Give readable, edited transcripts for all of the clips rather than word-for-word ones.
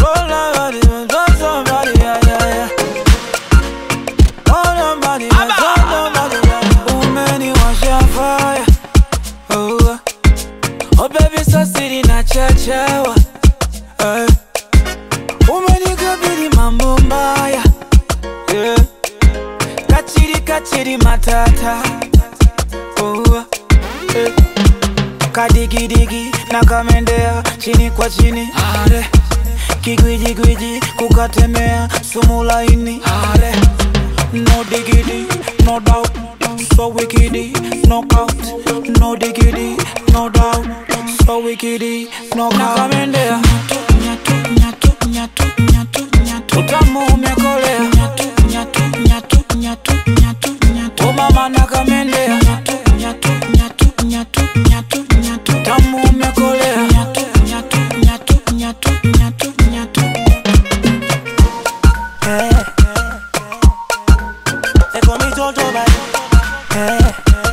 somebody, somebody, yeah, yeah, yeah. Oh, nobody, nobody, yeah. Umeni washa fire. Oh, oh baby, so sweet na chachawa. Umeni kabili mambo mbaya. Yeah. Kachiri kachiri matata. Oh, kadigi digi nakamendea chini kwa chini. Are kigwiji gwiji kukatemea sumu laini. Are no diggity, no doubt. So wickedy, knockout. No diggity, no doubt. So wickedy, knockout. Nakamendea nyatu, nyatu, nyatu, nyatu, nyatu. Utamu umekolea nyatu, nyatu, nyatu, nyatu, nyatu, nyatu. Oh mama nakamendea nyatu, nyatu, nyatu, nyatu, nyatu, nyatu. Utamu umekolea nyatu, nyatu, nyatu, nyatu, nyatu, nyatu. Hey, they call me Jojo Bad. Hey,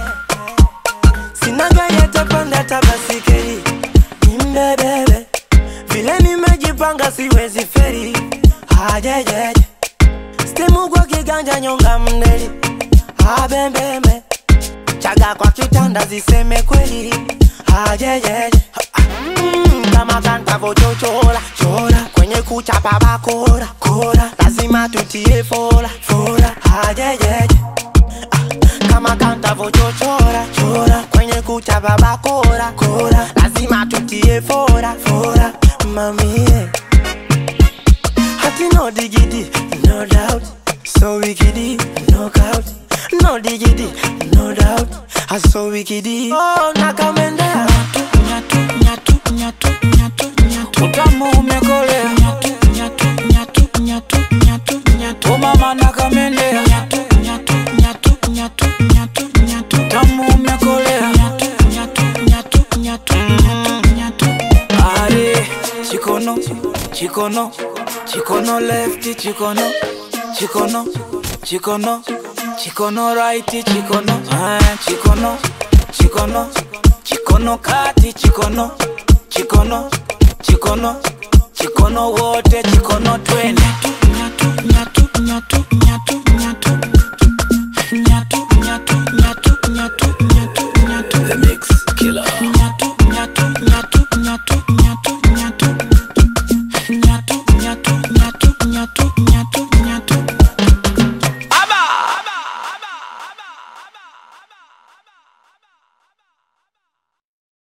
sinaga yeta panda tabasikeri. Bebe, vile nimejipanga siwezi feri. Ajejeje, stimu kwa kiganja nyonga mneli. Abembeme, chaga kwa kitanda ziseme kweli. Ajejeje, kama kanta vochochola chola, kwenye kuchapa bakora kora, lazima tutie fora fora. Ajejeje, kama kanta vochochola chola, kwenye kuchapa bakora kora, lazima tutie fora fora. Mami, yeah. Hati no diggity, no doubt. So wickedy, knockout. No diggity, no doubt. I so wickedy. Oh, nakamendea Nyatu, nyatu, nyatu, nyatu, nyatu. Utamu umekolea nyatu, nyatu, nyatu, nyatu, nyatu, nyatu. Oh mama nakamendea nyatu, nyatu, nyatu, nyatu, nyatu, nyatu. Utamu umekolea nyatu, nyatu, nyatu, nyatu, nyatu, nyatu. Are chikono, chikono, chikono left, chikono, chikono, chikono, chikono right, chikono, chikono, chikono, chikono kati, chikono, chikono, chikono, chikono wote, chikono twende. Nyatu, nyatu, nyatu, nyatu, nyatu.